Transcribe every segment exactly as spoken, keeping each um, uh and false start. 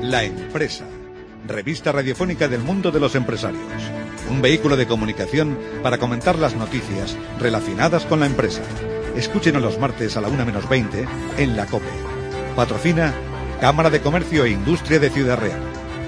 La Empresa, revista radiofónica del mundo de los empresarios. Un vehículo de comunicación para comentar las noticias relacionadas con la empresa. Escúchenos los martes a la una menos veinte en la COPE. Patrocina Cámara de Comercio e Industria de Ciudad Real.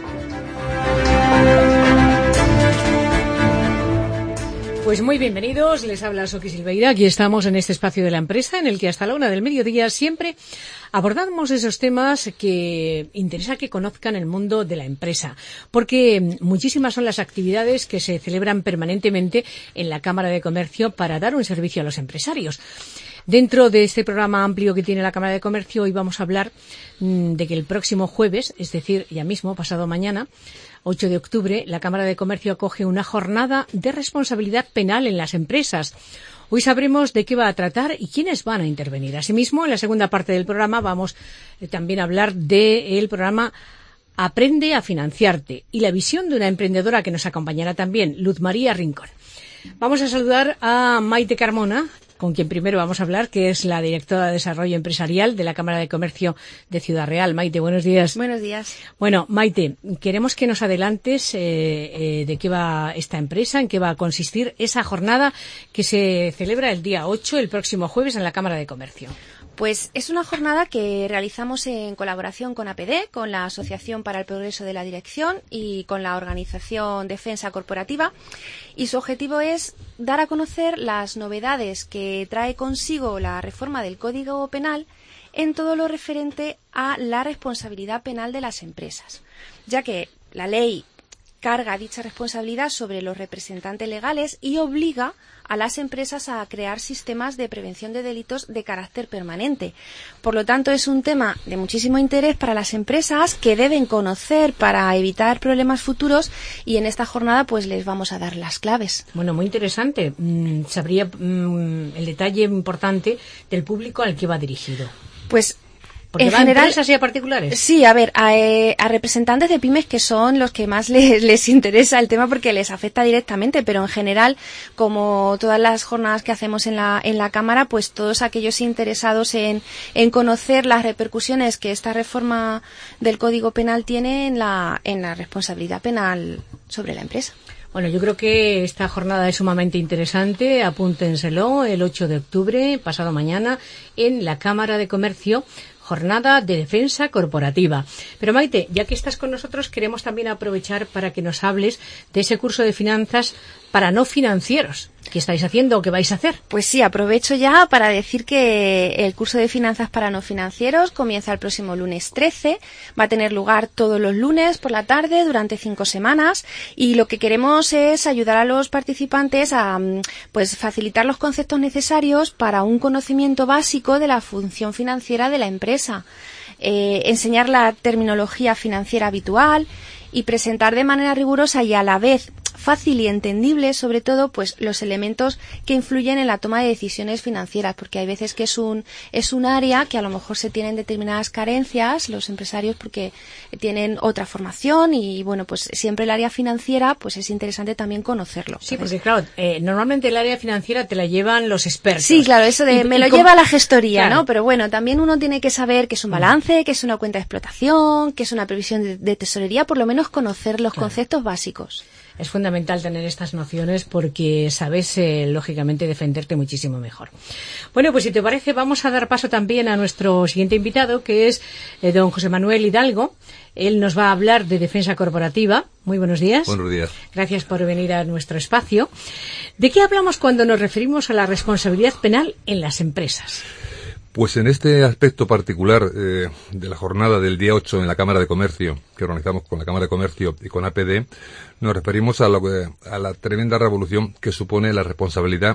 Pues muy bienvenidos, les habla Soqui Silveira. Aquí estamos en este espacio de la empresa en el que hasta la una del mediodía siempre abordamos esos temas que interesa que conozcan el mundo de la empresa, porque muchísimas son las actividades que se celebran permanentemente en la Cámara de Comercio para dar un servicio a los empresarios. Dentro de este programa amplio que tiene la Cámara de Comercio, hoy vamos a hablar mmm, de que el próximo jueves, es decir, ya mismo, pasado mañana, ocho de octubre, la Cámara de Comercio acoge una jornada de responsabilidad penal en las empresas. Hoy sabremos de qué va a tratar y quiénes van a intervenir. Asimismo, en la segunda parte del programa vamos eh, también a hablar del programa Aprende a financiarte y la visión de una emprendedora que nos acompañará también, Luz María Rincón. Vamos a saludar a Maite Carmona, con quien primero vamos a hablar, que es la directora de Desarrollo Empresarial de la Cámara de Comercio de Ciudad Real. Maite, buenos días. Buenos días. Bueno, Maite, queremos que nos adelantes eh, eh, de qué va esta empresa, en qué va a consistir esa jornada que se celebra el día ocho, el próximo jueves, en la Cámara de Comercio. Pues es una jornada que realizamos en colaboración con A P D, con la Asociación para el Progreso de la Dirección y con la organización Defensa Corporativa, y su objetivo es dar a conocer las novedades que trae consigo la reforma del Código Penal en todo lo referente a la responsabilidad penal de las empresas, ya que la ley carga dicha responsabilidad sobre los representantes legales y obliga a las empresas a crear sistemas de prevención de delitos de carácter permanente. Por lo tanto, es un tema de muchísimo interés para las empresas que deben conocer para evitar problemas futuros, y en esta jornada pues les vamos a dar las claves. Bueno, muy interesante. Mm, sabría mm, el detalle importante del público al que va dirigido. Pues Porque en va general, a empresas y a particulares. Sí, a ver, a, eh, a representantes de pymes, que son los que más les, les interesa el tema porque les afecta directamente, pero en general, como todas las jornadas que hacemos en la, en la Cámara, pues todos aquellos interesados en, en conocer las repercusiones que esta reforma del Código Penal tiene en la, en la responsabilidad penal sobre la empresa. Bueno, yo creo que esta jornada es sumamente interesante. Apúntenselo el ocho de octubre, pasado mañana, en la Cámara de Comercio. Jornada de defensa corporativa. Pero Maite, ya que estás con nosotros, queremos también aprovechar para que nos hables de ese curso de finanzas para no financieros. ¿Qué estáis haciendo o qué vais a hacer? Pues sí, aprovecho ya para decir que el curso de finanzas para no financieros comienza el próximo lunes trece. Va a tener lugar todos los lunes por la tarde durante cinco semanas, y lo que queremos es ayudar a los participantes a pues facilitar los conceptos necesarios para un conocimiento básico de la función financiera de la empresa, eh, enseñar la terminología financiera habitual y presentar de manera rigurosa y a la vez fácil y entendible, sobre todo, pues los elementos que influyen en la toma de decisiones financieras, porque hay veces que es un es un área que a lo mejor se tienen determinadas carencias los empresarios porque tienen otra formación, y bueno, pues siempre el área financiera pues es interesante también conocerlo. Sí, porque claro, eh, normalmente el área financiera te la llevan los expertos. Sí, claro, eso de y, me y lo com- lleva la gestoría, claro. ¿no? Pero bueno, también uno tiene que saber que es un balance, que es una cuenta de explotación, que es una previsión de, de tesorería, por lo menos conocer los Claro. conceptos básicos. Es fundamental tener estas nociones porque sabes, eh, lógicamente, defenderte muchísimo mejor. Bueno, pues si te parece, vamos a dar paso también a nuestro siguiente invitado, que es eh, don José Manuel Hidalgo. Él nos va a hablar de defensa corporativa. Muy buenos días. Buenos días. Gracias por venir a nuestro espacio. ¿De qué hablamos cuando nos referimos a la responsabilidad penal en las empresas? Pues en este aspecto particular eh, de la jornada del día ocho en la Cámara de Comercio, que organizamos con la Cámara de Comercio y con A P D, nos referimos a, lo que, a la tremenda revolución que supone la responsabilidad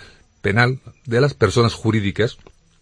penal de las personas jurídicas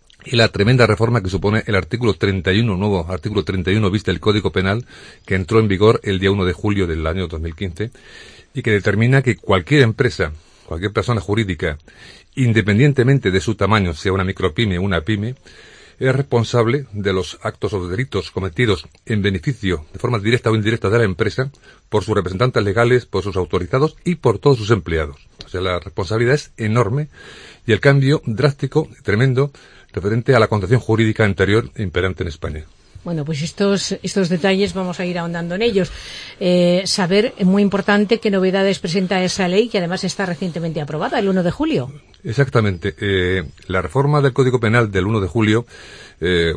y la tremenda reforma que supone el artículo treinta y uno, nuevo artículo treinta y uno bis del Código Penal, que entró en vigor el día uno de julio del año dos mil quince y que determina que cualquier empresa, cualquier persona jurídica, independientemente de su tamaño, sea una micropyme o una pyme, es responsable de los actos o delitos cometidos en beneficio, de forma directa o indirecta, de la empresa, por sus representantes legales, por sus autorizados y por todos sus empleados. O sea, la responsabilidad es enorme y el cambio drástico, tremendo, referente a la concepción jurídica anterior imperante en España. Bueno, pues estos estos detalles vamos a ir ahondando en ellos. Eh, saber, muy importante, qué novedades presenta esa ley, que además está recientemente aprobada, el uno de julio. Exactamente. Eh, la reforma del Código Penal del uno de julio eh,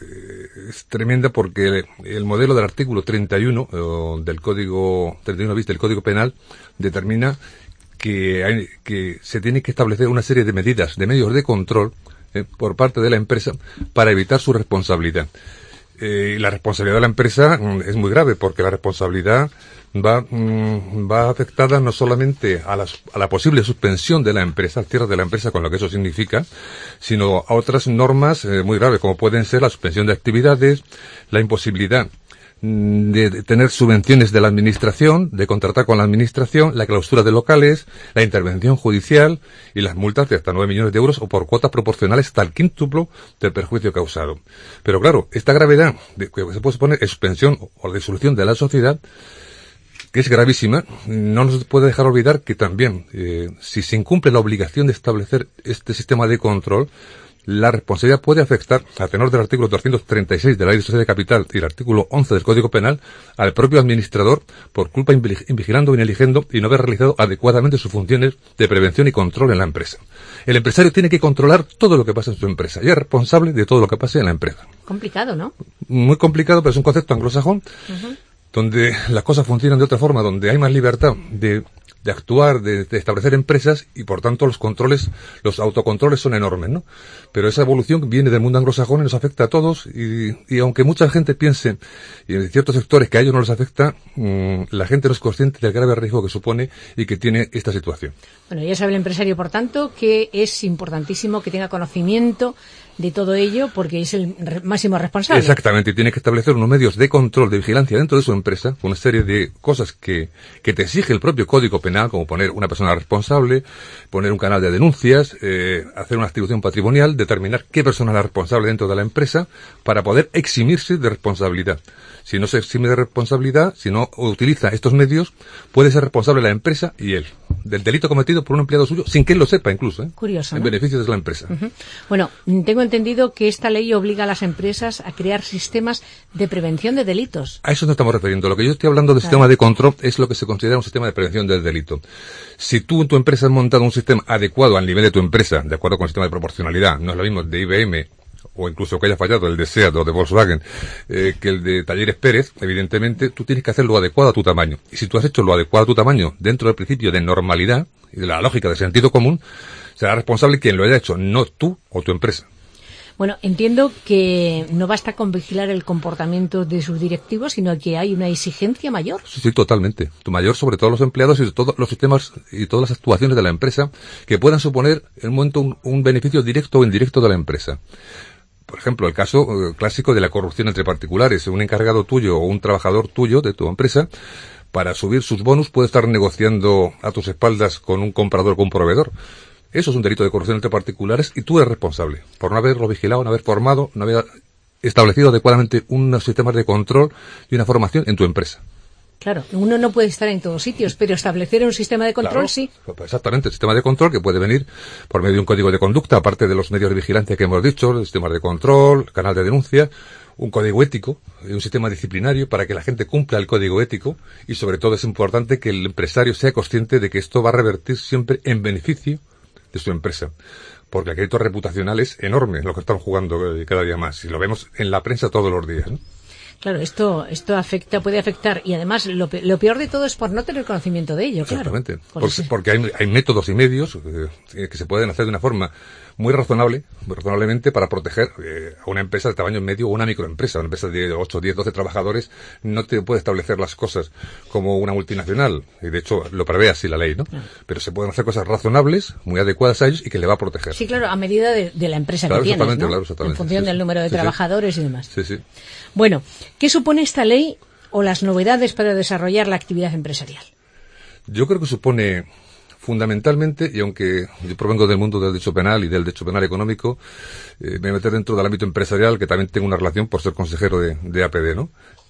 es tremenda porque el modelo del artículo treinta y uno eh, del Código treinta y uno bis del Código Penal determina que, hay, que se tiene que establecer una serie de medidas, de medios de control eh, por parte de la empresa para evitar su responsabilidad. Eh, la responsabilidad de la empresa mm, es muy grave porque la responsabilidad va mm, va afectada no solamente a, las, a la posible suspensión de la empresa, al cierre de la empresa con lo que eso significa, sino a otras normas eh, muy graves como pueden ser la suspensión de actividades, la imposibilidad de tener subvenciones de la administración, de contratar con la administración, la clausura de locales, la intervención judicial y las multas de hasta nueve millones de euros o por cuotas proporcionales hasta el quíntuplo del perjuicio causado. Pero claro, esta gravedad de que se puede suponer es suspensión o disolución de la sociedad, que es gravísima, no nos puede dejar olvidar que también, eh, si se incumple la obligación de establecer este sistema de control, la responsabilidad puede afectar, a tenor del artículo doscientos treinta y seis de la Ley de Sociedad de Capital y el artículo once del Código Penal, al propio administrador por culpa invigilando o ineligiendo y no haber realizado adecuadamente sus funciones de prevención y control en la empresa. El empresario tiene que controlar todo lo que pasa en su empresa y es responsable de todo lo que pase en la empresa. Complicado, ¿no? Muy complicado, pero es un concepto anglosajón, uh-huh. donde las cosas funcionan de otra forma, donde hay más libertad de de actuar, de, de establecer empresas y por tanto los controles, los autocontroles son enormes, ¿no? Pero esa evolución viene del mundo anglosajón y nos afecta a todos y, y aunque mucha gente piense y en ciertos sectores que a ellos no les afecta, mmm, la gente no es consciente del grave riesgo que supone y que tiene esta situación. Bueno, ya sabe el empresario, por tanto, que es importantísimo que tenga conocimiento de todo ello porque es el re- máximo responsable. Exactamente, y tiene que establecer unos medios de control, de vigilancia dentro de su empresa, una serie de cosas que, que te exige el propio Código Penal, como poner una persona responsable, poner un canal de denuncias, eh, hacer una distribución patrimonial, determinar qué persona es la responsable dentro de la empresa para poder eximirse de responsabilidad. Si no se exime de responsabilidad, si no utiliza estos medios, puede ser responsable la empresa y él del delito cometido por un empleado suyo, sin que él lo sepa incluso, ¿eh? Curioso, en ¿no? beneficio de la empresa. Uh-huh. Bueno, tengo entendido que esta ley obliga a las empresas a crear sistemas de prevención de delitos. A eso nos estamos refiriendo. Lo que yo estoy hablando de claro. sistema de control es lo que se considera un sistema de prevención del delito. Si tú en tu empresa has montado un sistema adecuado al nivel de tu empresa, de acuerdo con el sistema de proporcionalidad, no es lo mismo de I B M o incluso que haya fallado el de SEAT o de Volkswagen, eh, que el de Talleres Pérez, evidentemente tú tienes que hacer lo adecuado a tu tamaño. Y si tú has hecho lo adecuado a tu tamaño dentro del principio de normalidad y de la lógica del sentido común, será responsable quien lo haya hecho, no tú o tu empresa. Bueno, entiendo que no basta con vigilar el comportamiento de sus directivos, sino que hay una exigencia mayor. Sí, sí, totalmente. Tu mayor sobre todos los empleados y todos los sistemas y todas las actuaciones de la empresa que puedan suponer en un momento un, un beneficio directo o indirecto de la empresa. Por ejemplo, el caso eh, clásico de la corrupción entre particulares. Un encargado tuyo o un trabajador tuyo de tu empresa, para subir sus bonus, puede estar negociando a tus espaldas con un comprador o con un proveedor. Eso es un delito de corrupción entre particulares y tú eres responsable por no haberlo vigilado, no haber formado, no haber establecido adecuadamente unos sistemas de control y una formación en tu empresa. Claro, uno no puede estar en todos sitios, pero establecer un sistema de control claro, sí. Exactamente, el sistema de control que puede venir por medio de un código de conducta, aparte de los medios de vigilancia que hemos dicho, el sistema de control, canal de denuncia, un código ético, un sistema disciplinario para que la gente cumpla el código ético y sobre todo es importante que el empresario sea consciente de que esto va a revertir siempre en beneficio de su empresa. Porque el crédito reputacional es enorme lo que están jugando cada día más y lo vemos en la prensa todos los días, ¿no? Claro, esto esto afecta, puede afectar y además lo, lo peor de todo es por no tener conocimiento de ello, claro. Exactamente, porque, porque, porque hay, hay métodos y medios eh, que se pueden hacer de una forma muy razonable, muy razonablemente para proteger eh, a una empresa de tamaño medio o una microempresa. Una empresa de ocho, diez, doce trabajadores no te puede establecer las cosas como una multinacional, y de hecho lo prevé así la ley, ¿no? Claro. Pero se pueden hacer cosas razonables, muy adecuadas a ellos y que le va a proteger. Sí, claro, a medida de, de la empresa claro, que tienes, ¿no? Claro, exactamente. En función sí, del número de sí, trabajadores sí. y demás. Sí, sí. Bueno, ¿qué supone esta ley o las novedades para desarrollar la actividad empresarial? Yo creo que supone fundamentalmente, y aunque yo provengo del mundo del derecho penal y del derecho penal económico, eh, me voy a meter dentro del ámbito empresarial, que también tengo una relación por ser consejero de, de A P D, ¿no?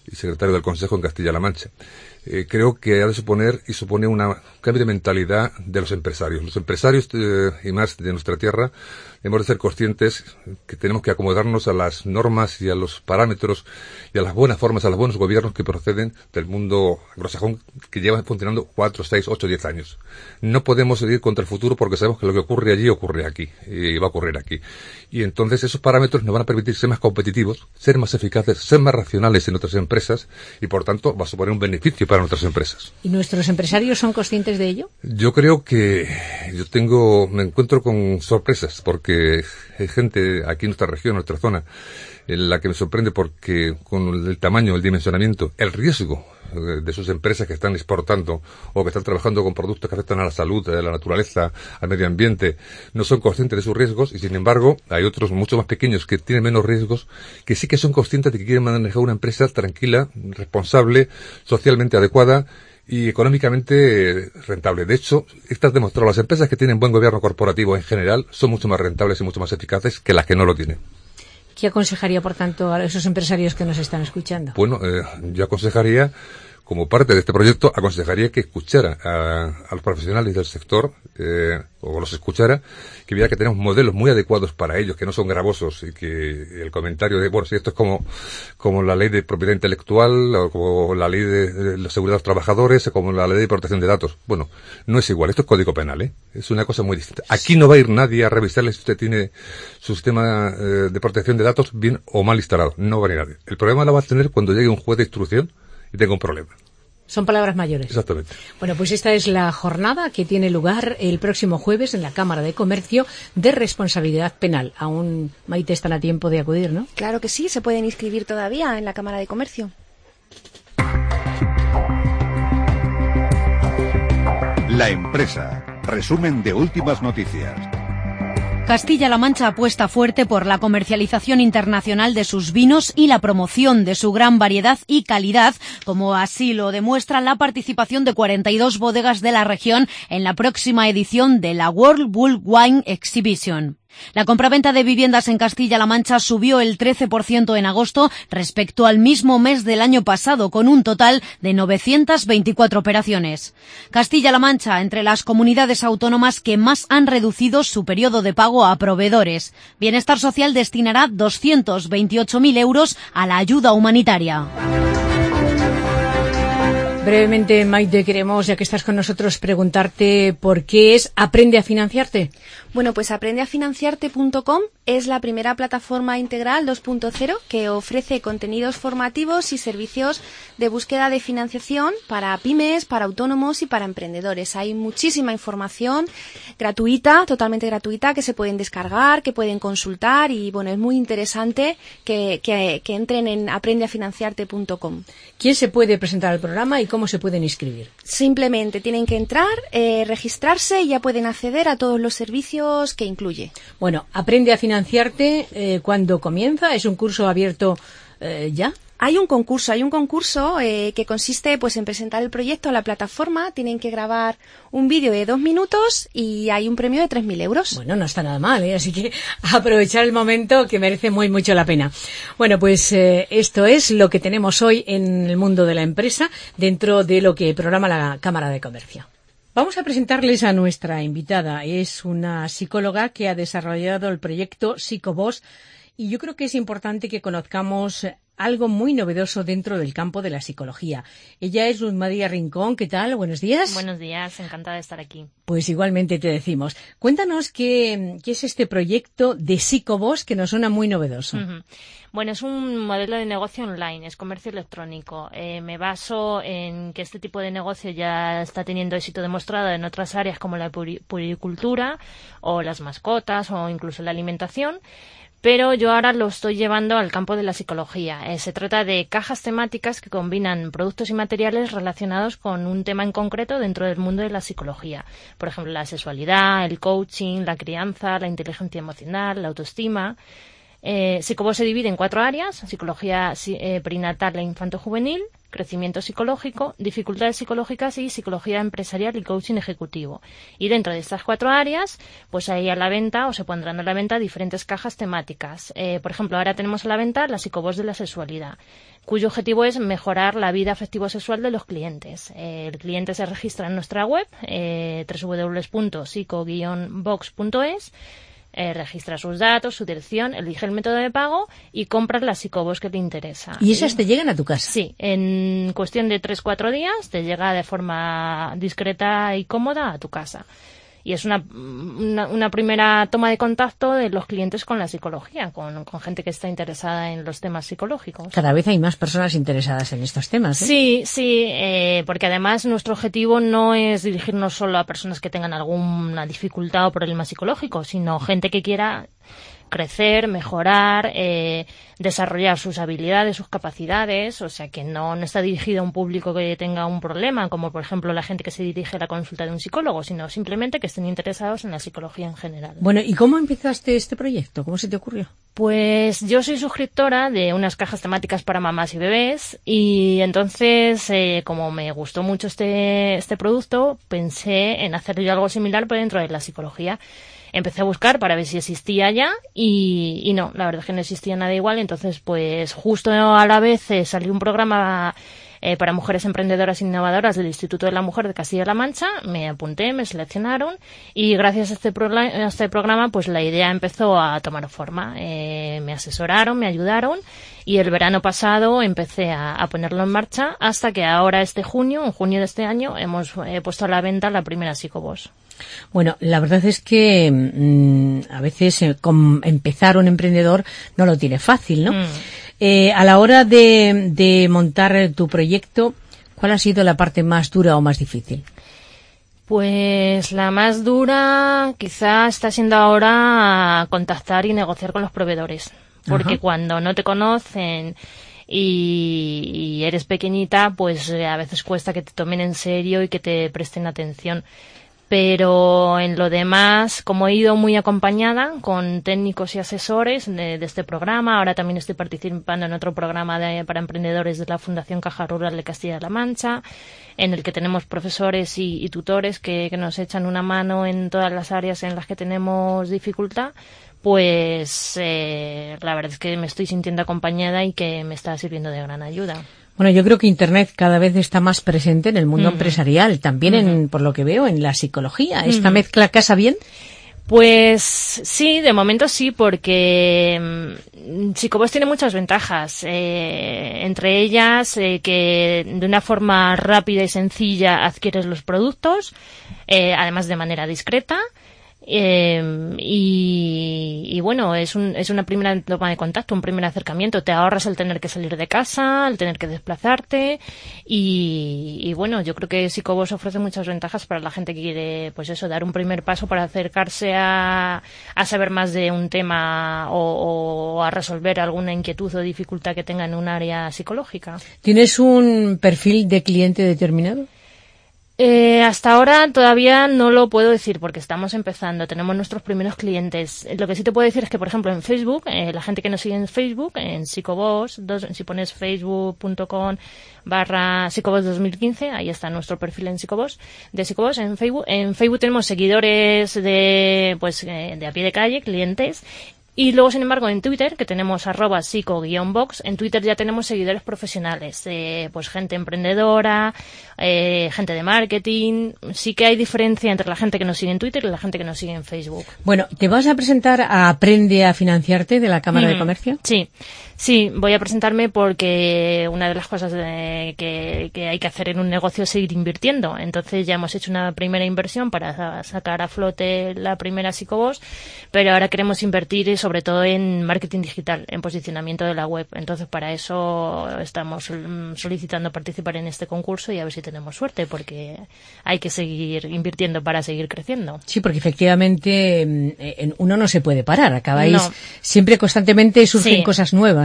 y secretario del Consejo en Castilla-La Mancha. Eh, creo que ha de suponer y supone un cambio de mentalidad de los empresarios. Los empresarios, eh, y más de nuestra tierra, hemos de ser conscientes que tenemos que acomodarnos a las normas y a los parámetros y a las buenas formas, a los buenos gobiernos que proceden del mundo anglosajón que lleva funcionando cuatro, seis, ocho, diez años. No podemos ir contra el futuro porque sabemos que lo que ocurre allí ocurre aquí y va a ocurrir aquí. Y entonces esos parámetros nos van a permitir ser más competitivos, ser más eficaces, ser más racionales en nuestras empresas y por tanto va a suponer un beneficio para nuestras empresas. ¿Y nuestros empresarios son conscientes de ello? Yo creo que yo tengo, me encuentro con sorpresas porque hay gente aquí en nuestra región, en nuestra zona, en la que me sorprende porque con el tamaño, el dimensionamiento, el riesgo de sus empresas que están exportando o que están trabajando con productos que afectan a la salud, a la naturaleza, al medio ambiente, no son conscientes de sus riesgos y sin embargo hay otros mucho más pequeños que tienen menos riesgos que sí que son conscientes de que quieren manejar una empresa tranquila, responsable, socialmente adecuada y económicamente rentable. De hecho, estas demostrado, las empresas que tienen buen gobierno corporativo en general son mucho más rentables y mucho más eficaces que las que no lo tienen. ¿Qué aconsejaría, por tanto, a esos empresarios que nos están escuchando? Bueno, eh, yo aconsejaría, como parte de este proyecto, aconsejaría que escuchara a, a los profesionales del sector, eh, o los escuchara, que viera que tenemos modelos muy adecuados para ellos, que no son gravosos, y que el comentario de, bueno, si esto es como, como la ley de propiedad intelectual, o como la ley de, de la seguridad de los trabajadores, o como la ley de protección de datos. Bueno, no es igual, esto es código penal, ¿eh? Es una cosa muy distinta. Aquí no va a ir nadie a revisarle si usted tiene su sistema eh, de protección de datos bien o mal instalado. No va a ir nadie. El problema lo va a tener cuando llegue un juez de instrucción y tenga un problema. Son palabras mayores. Exactamente. Bueno, pues esta es la jornada que tiene lugar el próximo jueves en la Cámara de Comercio de Responsabilidad Penal. Aún, Maite, están a tiempo de acudir, ¿no? Claro que sí, se pueden inscribir todavía en la Cámara de Comercio. La empresa. Resumen de últimas noticias. Castilla-La Mancha apuesta fuerte por la comercialización internacional de sus vinos y la promoción de su gran variedad y calidad, como así lo demuestra la participación de cuarenta y dos bodegas de la región en la próxima edición de la World Bull Wine Exhibition. La compraventa de viviendas en Castilla-La Mancha subió el trece por ciento en agosto respecto al mismo mes del año pasado, con un total de novecientas veinticuatro operaciones. Castilla-La Mancha, entre las comunidades autónomas que más han reducido su periodo de pago a proveedores. Bienestar Social destinará doscientos veintiocho mil euros a la ayuda humanitaria. Brevemente, Maite, queremos, ya que estás con nosotros, preguntarte por qué es Aprende a Financiarte. Bueno, pues aprende a financiarte punto com es la primera plataforma integral dos punto cero que ofrece contenidos formativos y servicios de búsqueda de financiación para pymes, para autónomos y para emprendedores. Hay muchísima información gratuita, totalmente gratuita, que se pueden descargar, que pueden consultar y, bueno, es muy interesante que, que, que entren en aprende a financiarte punto com. ¿Quién se puede presentar al programa y cómo se pueden inscribir? Simplemente tienen que entrar, eh, registrarse y ya pueden acceder a todos los servicios que incluye. Bueno, Aprende a Financiarte, eh, ¿cuándo comienza? ¿Es un curso abierto eh, ya? Hay un concurso, hay un concurso eh, que consiste pues en presentar el proyecto a la plataforma. Tienen que grabar un vídeo de dos minutos y hay un premio de tres mil euros. Bueno, no está nada mal, ¿eh? Así que aprovechar el momento, que merece muy mucho la pena. Bueno, pues eh, esto es lo que tenemos hoy en el mundo de la empresa, dentro de lo que programa la Cámara de Comercio. Vamos a presentarles a nuestra invitada. Es una psicóloga que ha desarrollado el proyecto PsicoVoz y yo creo que es importante que conozcamos algo muy novedoso dentro del campo de la psicología. Ella es Luz María Rincón. ¿Qué tal? Buenos días. Buenos días, encantada de estar aquí. Pues igualmente te decimos. Cuéntanos qué, qué es este proyecto de PsicoVoz que nos suena muy novedoso. Uh-huh. Bueno, es un modelo de negocio online, es comercio electrónico. Eh, me baso en que este tipo de negocio ya está teniendo éxito demostrado en otras áreas como la puri- puricultura o las mascotas o incluso la alimentación. Pero yo ahora lo estoy llevando al campo de la psicología. Eh, se trata de cajas temáticas que combinan productos y materiales relacionados con un tema en concreto dentro del mundo de la psicología. Por ejemplo, la sexualidad, el coaching, la crianza, la inteligencia emocional, la autoestima. Eh, Psicobos se divide en cuatro áreas: psicología eh, perinatal e infanto-juvenil, crecimiento psicológico, dificultades psicológicas y psicología empresarial y coaching ejecutivo. Y dentro de estas cuatro áreas, pues hay a la venta o se pondrán a la venta diferentes cajas temáticas. Eh, por ejemplo, ahora tenemos a la venta la Psicobos de la sexualidad, cuyo objetivo es mejorar la vida afectivo-sexual de los clientes. Eh, el cliente se registra en nuestra web, eh, doble u doble u doble u punto psico guion box punto es, Eh, registra sus datos, su dirección, elige el método de pago y compras la Psicobos que te interesa. ¿Y esas te llegan a tu casa? Sí, en cuestión de tres cuatro días te llega de forma discreta y cómoda a tu casa. Y es una, una, una primera toma de contacto de los clientes con la psicología, con, con gente que está interesada en los temas psicológicos. Cada vez hay más personas interesadas en estos temas, ¿eh? Sí, sí, eh, porque además nuestro objetivo no es dirigirnos solo a personas que tengan alguna dificultad o problema psicológico, sino gente que quiera crecer, mejorar, eh, desarrollar sus habilidades, sus capacidades, o sea que no, no está dirigido a un público que tenga un problema, como por ejemplo la gente que se dirige a la consulta de un psicólogo, sino simplemente que estén interesados en la psicología en general. Bueno, ¿y cómo empezaste este proyecto? ¿Cómo se te ocurrió? Pues yo soy suscriptora de unas cajas temáticas para mamás y bebés y entonces, eh, como me gustó mucho este, este producto, pensé en hacer yo algo similar pero dentro de la psicología. Empecé a buscar para ver si existía ya y, y no, la verdad es que no existía nada igual. Entonces, pues justo a la vez eh, salió un programa eh, para mujeres emprendedoras e innovadoras del Instituto de la Mujer de Castilla-La Mancha. Me apunté, me seleccionaron y gracias a este, pro- a este programa pues la idea empezó a tomar forma. Eh, me asesoraron, me ayudaron y el verano pasado empecé a, a ponerlo en marcha hasta que ahora este junio, en junio de este año, hemos eh, puesto a la venta la primera Psicobos. Bueno, la verdad es que mmm, a veces eh, con empezar un emprendedor no lo tiene fácil, ¿no? Mm. Eh, a la hora de, de montar tu proyecto, ¿cuál ha sido la parte más dura o más difícil? Pues la más dura quizá está siendo ahora contactar y negociar con los proveedores, porque Ajá. cuando no te conocen y, y eres pequeñita, pues eh, a veces cuesta que te tomen en serio y que te presten atención. Pero en lo demás, como he ido muy acompañada con técnicos y asesores de, de este programa, ahora también estoy participando en otro programa de, para emprendedores de la Fundación Caja Rural de Castilla-La Mancha, en el que tenemos profesores y, y tutores que, que nos echan una mano en todas las áreas en las que tenemos dificultad. Pues eh, la verdad es que me estoy sintiendo acompañada y que me está sirviendo de gran ayuda. Bueno, yo creo que Internet cada vez está más presente en el mundo uh-huh. empresarial, también, uh-huh. en, por lo que veo, en la psicología. ¿Esta uh-huh. mezcla casa bien? Pues sí, de momento sí, porque um, Psicobos tiene muchas ventajas. Eh, entre ellas, eh, que de una forma rápida y sencilla adquieres los productos, eh, además de manera discreta. Eh, y, y bueno, es, un, es una primera toma de contacto, un primer acercamiento. Te ahorras el tener que salir de casa, el tener que desplazarte y, y bueno, yo creo que Psicobos ofrece muchas ventajas para la gente que quiere, pues eso, dar un primer paso para acercarse a, a saber más de un tema o, o a resolver alguna inquietud o dificultad que tenga en un área psicológica. ¿Tienes un perfil de cliente determinado? Eh, hasta ahora todavía no lo puedo decir porque estamos empezando, tenemos nuestros primeros clientes. Lo que sí te puedo decir es que, por ejemplo, en Facebook, eh, la gente que nos sigue en Facebook, en Psicobos, dos, si pones facebook punto com barra Psicobos dos mil quince, ahí está nuestro perfil en Psicobos, de Psicobos en Facebook. En Facebook tenemos seguidores de, pues, eh, de a pie de calle, clientes. Y luego, sin embargo, en Twitter, que tenemos arroba psico-box, en Twitter ya tenemos seguidores profesionales, eh, pues gente emprendedora, eh, gente de marketing. Sí que hay diferencia entre la gente que nos sigue en Twitter y la gente que nos sigue en Facebook. Bueno, ¿te vas a presentar a Aprende a Financiarte de la Cámara mm, de Comercio? Sí, sí, voy a presentarme porque una de las cosas de, que, que hay que hacer en un negocio es seguir invirtiendo. Entonces ya hemos hecho una primera inversión para sacar a flote la primera Psicobos, pero ahora queremos invertir sobre todo en marketing digital, en posicionamiento de la web. Entonces, para eso estamos solicitando participar en este concurso y a ver si tenemos suerte, porque hay que seguir invirtiendo para seguir creciendo. Sí, porque efectivamente uno no se puede parar. Acabáis no. siempre constantemente surgen sí. cosas nuevas,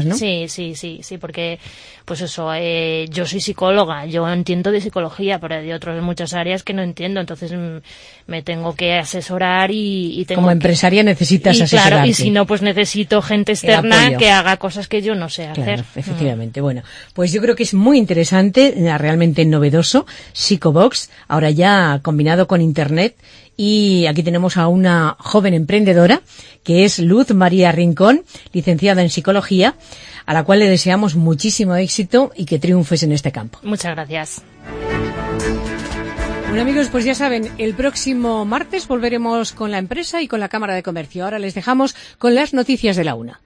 ¿no? Sí, sí, sí, sí, porque, pues eso, eh, yo soy psicóloga, yo entiendo de psicología, pero hay otras muchas áreas que no entiendo, entonces mm, me tengo que asesorar y, y tengo Como que, empresaria necesitas y, asesorarte. Claro, y si no, pues necesito gente externa que haga cosas que yo no sé hacer. Claro, efectivamente. Mm. Bueno, pues yo creo que es muy interesante, realmente novedoso, Psicobox, ahora ya combinado con Internet. Y aquí tenemos a una joven emprendedora, que es Luz María Rincón, licenciada en Psicología, a la cual le deseamos muchísimo éxito y que triunfes en este campo. Muchas gracias. Bueno, amigos, pues ya saben, el próximo martes volveremos con la empresa y con la Cámara de Comercio. Ahora les dejamos con las noticias de la una.